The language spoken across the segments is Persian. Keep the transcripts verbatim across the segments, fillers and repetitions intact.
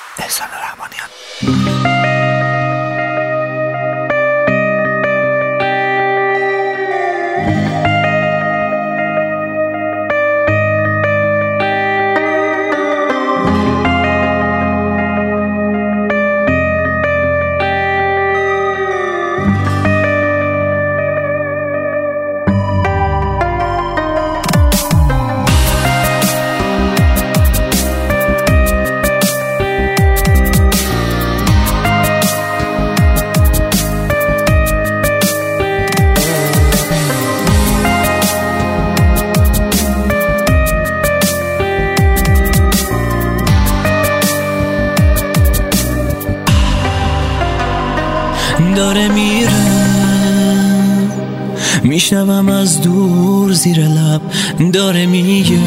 احسان رحمانیان. داره میره، میشنوم از دور زیر لب داره میگه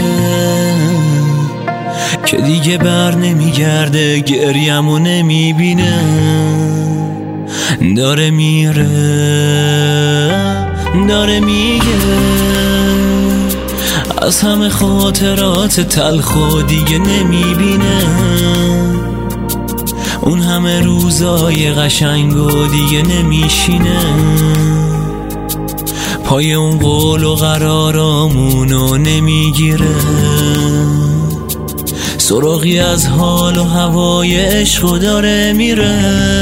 که دیگه بر نمیگرده، گریمو نمیبینه. داره میره، داره میگه از همه خاطرات تلخ دیگه نمیبینه. اون همه روزای قشنگ و دیگه نمیشینه، پای اون قول و قرارامونو نمیگیره. سراغی از حال و هوای عشق داره میره.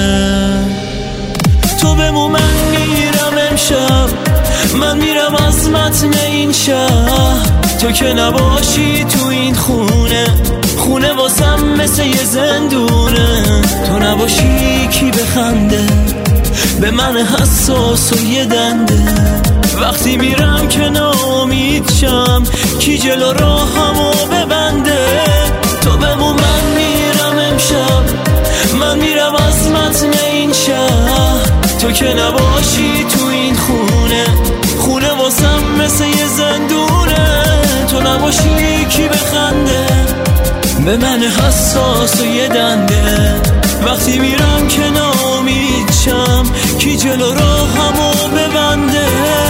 تو بمو من میرم امشب، من میرم از متن این شهر. تو که نباشی تو این خونه، خونه واسم مثل یه زندونه. تو نباشی کی بخنده به من حساس و یه دنده. وقتی میرم که ناامید شم، کی جلو راهمو ببنده. تو بمون من میرم امشب، من میرم از متن این شهر. تو که نباشی تو این خونه، خونه واسم مثل یه زندونه. تو نباشی کی بخنده به من حساس و یه دنده. وقتی میرم که ناامید شم، کی جلو راهمو ببنده.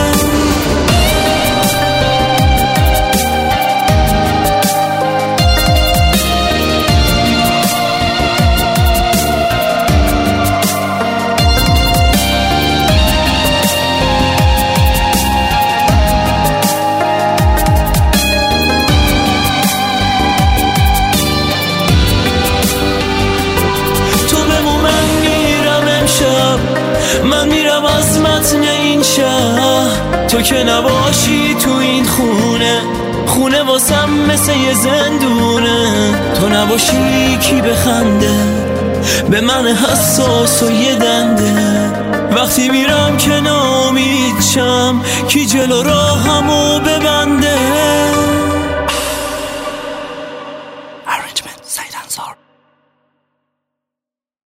من میرم از متن این شهر. تو که نباشی تو این خونه، خونه واسم مثل یه زندونه. تو نباشی کی بخنده به من حساس و یه دنده. وقتی میرم که ناامید شم، کی جلو راهمو ببنده.